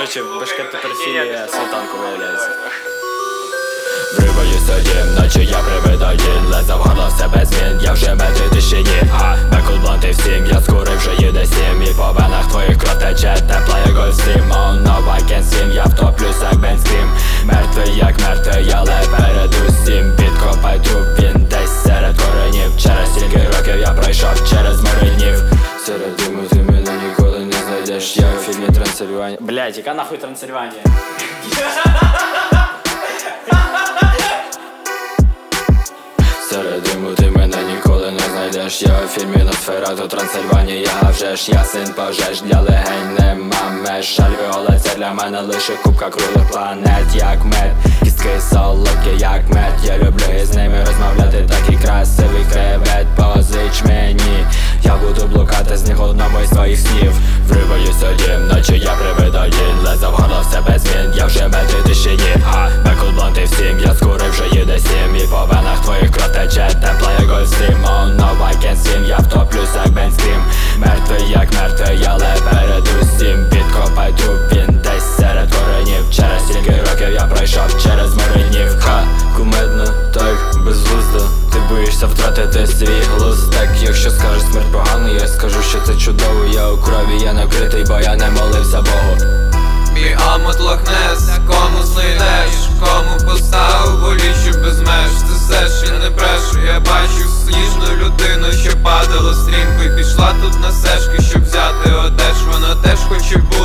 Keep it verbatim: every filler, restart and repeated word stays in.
Короче, Бешкет тепер філія Султанку виявляється. Вриваю сьогодні, наче я привид один. Лезав горло в себе змін, я вже метрі тишині. А, бекут блонти всім, я скурив вже їде сім. І по венах твоїх кров тече, тепла як гольфстрім. Oh no, I can swim, я втоплюсь як Бенскрім. Мертвий як мертвий, але перед усім. Підкопай труп, він десь серед коренів. Через стільки років я пройшов через море днів. Серед диму ти мене ніколи не знайдеш. Я у фільмі Трансильванія. Блять, яка нахуй Трансильванія? Серед диму ти мене ніколи не знайдеш. Я у фільмі Носферату Трансильванія. А вже ж я син пожеж, для легень нема меж. Альвеола це для мене лише кубка круглих планет, як мед. Кістки солодкі, як мед. Я люблю із ними розмовляти, такий красивий кревет. Позич мені, я буду блукати з них одному із твоїх снів. Вриваюсь один, наче я привид один. Лезав горло в себе змін, я вже метрі тишині. А, бекут блонти всім, я скурив вже їде сім. І по венах твоїх кров тече, тепла як гольфстрім. Oh no, I can swim, я втоплюсь як Бенскрім. Мертвий як мертвий, але перед усім. Підкопай труп, він десь серед коренів. Через стільки років я пройшов через море днів. Ха, кумедно, так, безглуздо. Ти боїшся втратити свій глузд. Так, якщо скажеш смерть погано, я скажу, що це чудово. Я у крові, я накритий, бо я не молився Богу. Мій амут лохнес, кому знайдеш, кому поставив боліщу без меж. Це все ж я не брешу, я бачу сніжну людину, що падала стрімко і пішла тут на сешки, щоб взяти одеж. Вона теж хоче бути